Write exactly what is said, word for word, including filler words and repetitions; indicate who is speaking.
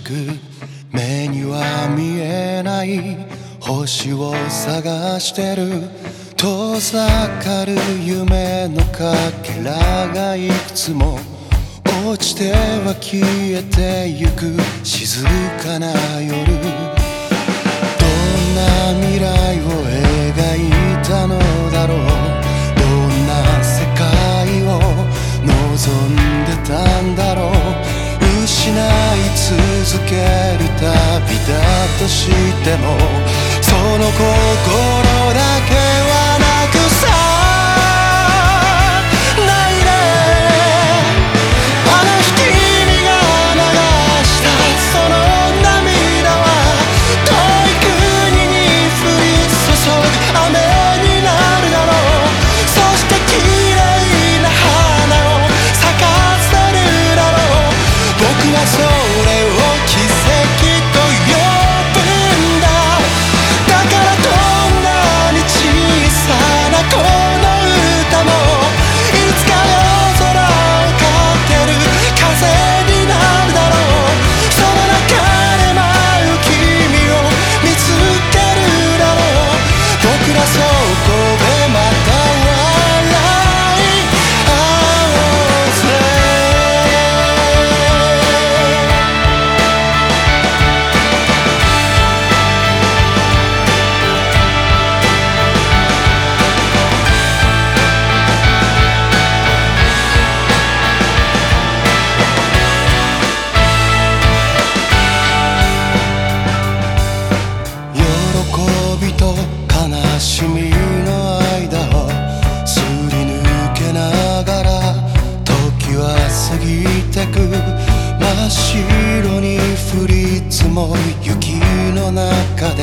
Speaker 1: く目には見えない星を探してる遠ざかる夢のかけらがいくつも落ちては消えてゆく静かな夜どんな未来を描いたのだろうどんな世界を望んでたんだろう失い続ける旅だとしてもその心だけはなくさないであの日君が流したその涙は遠い国に降り注ぐ雨になるだろうそして綺麗な花を咲かせるだろう僕はそれを奇跡と呼ぶんだだからどんなに小さなこの歌もいつか夜空を駆ける風になるだろうその中で舞う君を見つけるだろう僕らそこでまた笑い合おうぜ喜びと悲しみの間をすり抜けながら時は過ぎてく真っ白に降り積もる雪の中で